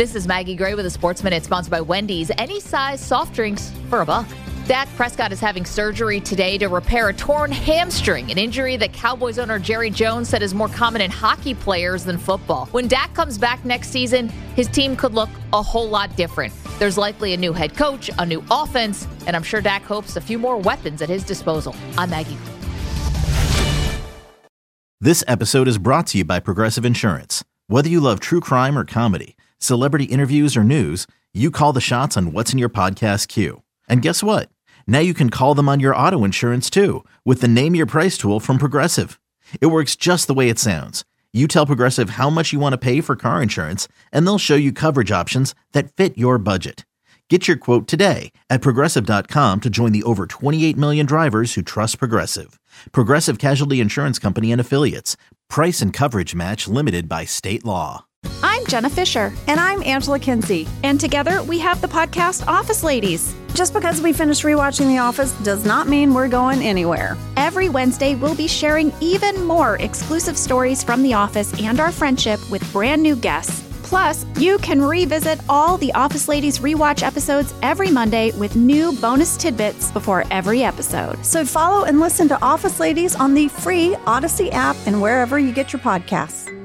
This is Maggie Gray with a Sports Minute sponsored by Wendy's. Any size soft drinks for $1. Dak Prescott is having surgery today to repair a torn hamstring, an injury that Cowboys owner Jerry Jones said is more common in hockey players than football. When Dak comes back next season, his team could look a whole lot different. There's likely a new head coach, a new offense, and I'm sure Dak hopes a few more weapons at his disposal. I'm Maggie. This episode is brought to you by Progressive Insurance. Whether you love true crime or comedy, celebrity interviews or news, you call the shots on what's in your podcast queue. And guess what? Now you can call them on your auto insurance too with the Name Your Price tool from Progressive. It works just the way it sounds. You tell Progressive how much you want to pay for car insurance, and they'll show you coverage options that fit your budget. Get your quote today at Progressive.com to join the over 28 million drivers who trust Progressive. Progressive Casualty Insurance Company and Affiliates. Price and coverage match limited by state law. I'm Jenna Fisher. And I'm Angela Kinsey. And together we have the podcast Office Ladies. Just because we finished rewatching The Office does not mean we're going anywhere. Every Wednesday, we'll be sharing even more exclusive stories from The Office and our friendship with brand new guests. Plus, you can revisit all the Office Ladies rewatch episodes every Monday with new bonus tidbits before every episode. So follow and listen to Office Ladies on the free Odyssey app and wherever you get your podcasts.